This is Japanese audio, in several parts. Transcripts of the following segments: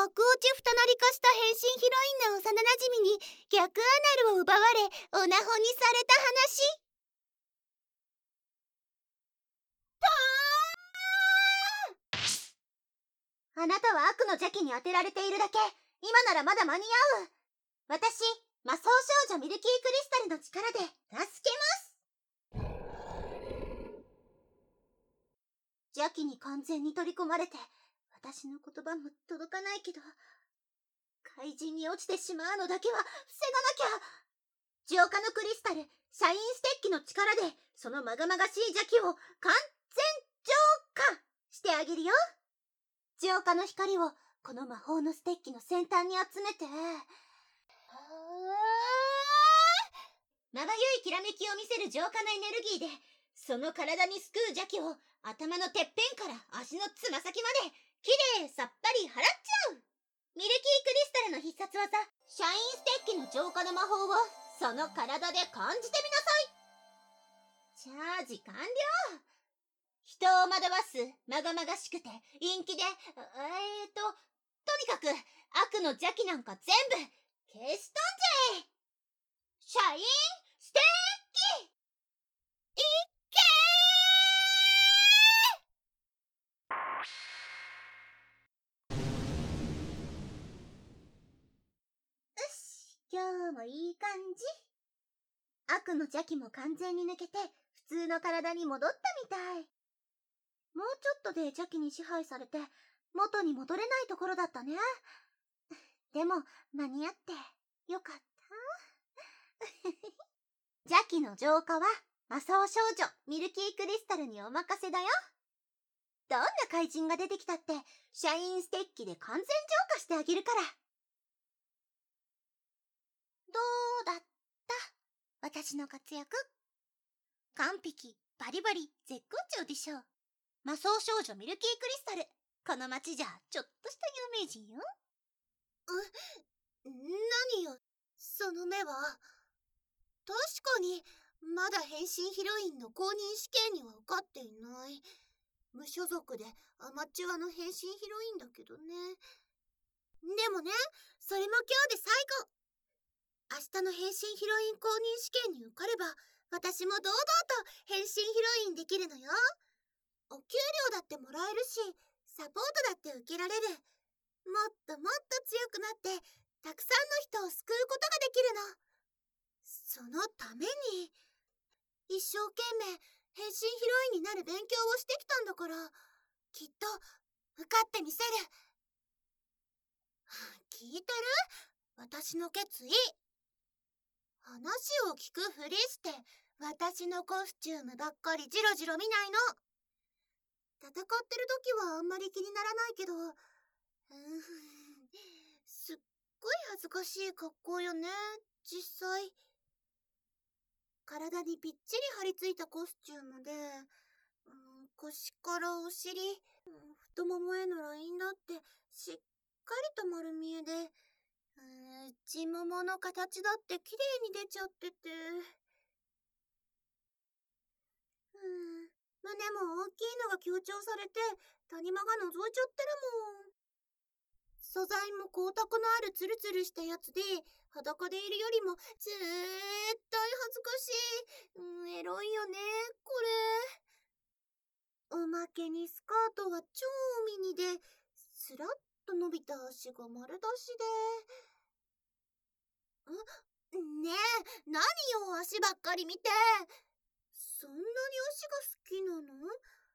落落ち二なり化した変身ヒロインの幼なじみに逆アナルを奪われオナホにされた話。 あなたは悪の邪気に当てられているだけ。今ならまだ間に合う。私、魔法少女ミルキークリスタルの力で助けます。邪気に完全に取り込まれて、私の言葉も届かないけど、怪人に落ちてしまうのだけは防がなきゃ。浄化のクリスタル、シャインステッキの力で、そのまがまがしい邪気を完全浄化してあげるよ。浄化の光をこの魔法のステッキの先端に集めて、まばゆいきらめきを見せる浄化のエネルギーで、その体に救う邪気を頭のてっぺんから足のつま先まできれいさっぱり払っちゃう。ミルキークリスタルの必殺技、シャインステッキの浄化の魔法をその体で感じてみなさい。チャージ完了。人を惑わすまがまがしくて陰気でとにかく悪の邪気なんか全部消し飛んじゃえ。シャインステッキ。いっけー。よし、今日もいい感じ。悪の邪気も完全に抜けて普通の体に戻ったみたい。もうちょっとで邪気に支配されて元に戻れないところだったね。でも間に合ってよかった。邪気の浄化は魔法少女ミルキークリスタルにお任せだよ。どんな怪人が出てきたってシャインステッキで完全浄化してあげるから。どうだった？私の活躍。完璧、バリバリ、絶好調でしょう。魔法少女ミルキークリスタル。この町じゃちょっとした有名人よ。 何よ、その目は。確かに、まだ変身ヒロインの公認試験には受かっていない。無所属でアマチュアの変身ヒロインだけどね。でもね、それも今日で最後。明日の変身ヒロイン公認試験に受かれば、私も堂々と変身ヒロインできるのよ。お給料だってもらえるし、サポートだって受けられる。もっともっと強くなって、たくさんの人を救うことができるの。そのために、一生懸命変身ヒロインになる勉強をしてきたんだから、きっと受かってみせる。聞いてる？私の決意。話を聞くふりして、私のコスチュームばっかりジロジロ見ないの。戦ってる時はあんまり気にならないけど、すっごい恥ずかしい格好よね、実際。体にぴっちり張り付いたコスチュームで、腰からお尻、太ももへのラインだってしっかりと丸見えで、内ももの形だって綺麗に出ちゃってて。胸も大きいのが強調されて、谷間が覗いちゃってるもん。素材も光沢のあるツルツルしたやつで、裸でいるよりも絶対恥ずかしい。エロいよね、これ。おまけにスカートは超ミニで、スラッと伸びた足が丸出しで。ねえ、何よ、足ばっかり見て。そんなに足が好きなの？は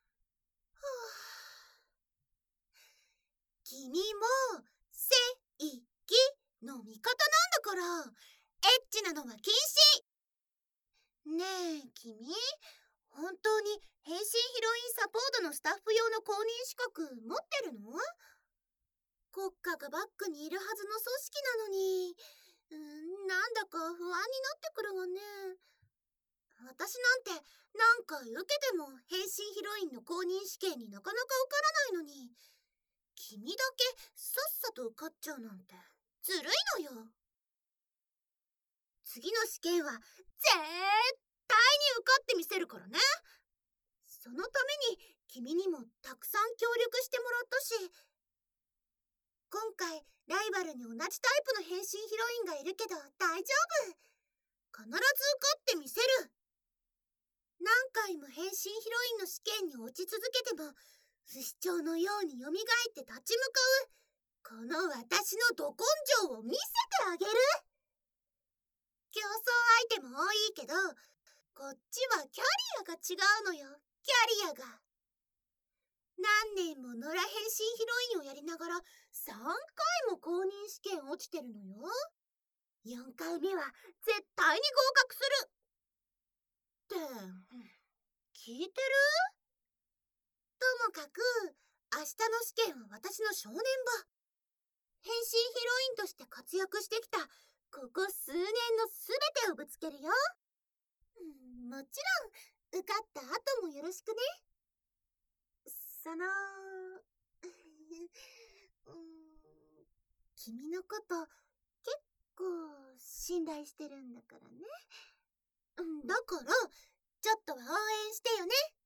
ぁ。君も、正義の味方なんだから、エッチなのは禁止。ねえ、君、本当に変身ヒロインサポートのスタッフ用の公認資格持ってるの？国家がバックにいるはずの組織なのに、なんだか不安になってくるわね。私なんて何回受けても変身ヒロインの公認試験になかなか受からないのに、君だけさっさと受かっちゃうなんてずるいのよ。次の試験は絶対に受かってみせるからね。そのために君にもたくさん協力してもらったし、 今回ライバルに同じタイプの変身ヒロインがいるけど大丈夫。必ず受かってみせる。何回も変身ヒロインの試験に落ち続けても不死鳥のように蘇って立ち向かうこの私のど根性を見せてあげる。競争相手も多いけどこっちはキャリアが違うのよ。キャリアが何年も野良変身ヒロインをやりながら3回も公認試験落ちてるのよ。4回目は絶対に合格するって聞いてる？ともかく明日の試験は私の正念場。変身ヒロインとして活躍してきたここ数年の全てをぶつけるよ。もちろん受かった後もよろしくね。君のこと結構信頼してるんだからね。だからちょっとは応援してよね。